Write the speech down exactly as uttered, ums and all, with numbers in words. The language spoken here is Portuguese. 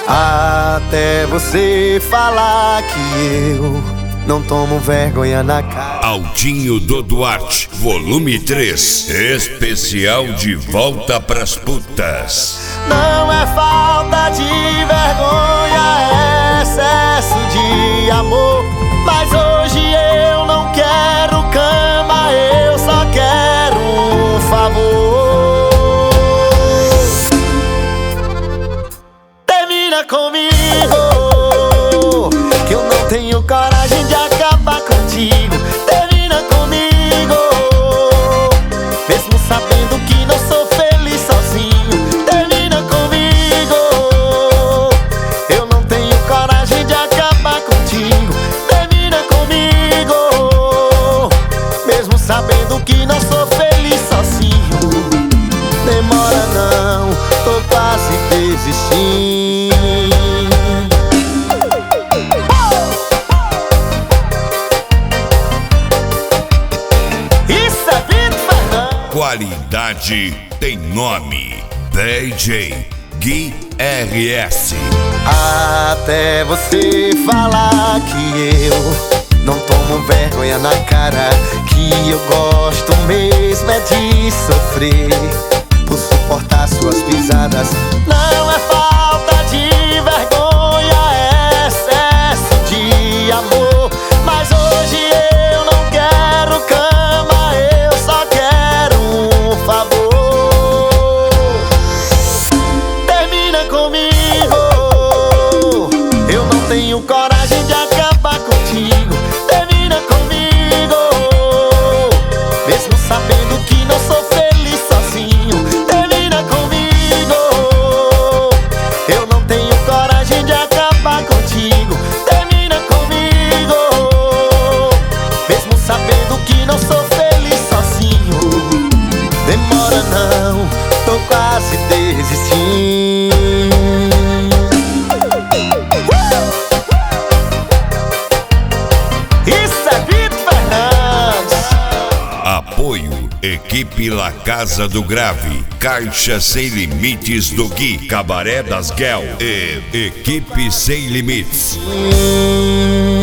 Até você falar que eu não tomo vergonha na cara. Aldinho do Duarte, volume três, especial de volta pras putas. Não é falta de vergonha, é excesso de amor. Mas hoje eu não quero cama, eu só quero um favor. Termina comigo, que eu não tenho coragem de acabar contigo. Termina comigo, mesmo sabendo que não sou feliz sozinho. Termina comigo, eu não tenho coragem de acabar contigo. Termina comigo, mesmo sabendo que não sou feliz sozinho. Demora não, tô quase desistindo. Qualidade tem nome, D J Gui R S. Até você falar que eu não tomo vergonha na cara, que eu gosto mesmo é de sofrer por suportar suas pisadas. Não é falta de vergonha, é excesso de amor. Mas hoje eu não quero cama, eu só quero um favor. Termina comigo, eu não tenho coragem de acabar contigo. Termina comigo, mesmo sabendo que não sou feliz sozinho. Termina comigo, eu não tenho coragem de acabar contigo. Termina comigo, mesmo sabendo que não sou feliz sozinho. Demora não, tô quase desistindo. Isso é Vitor Fernandes. Apoio Equipe La Casa do Grave, Caixa Sem Limites do Gui, Cabaré das Guel e Equipe Sem Limites.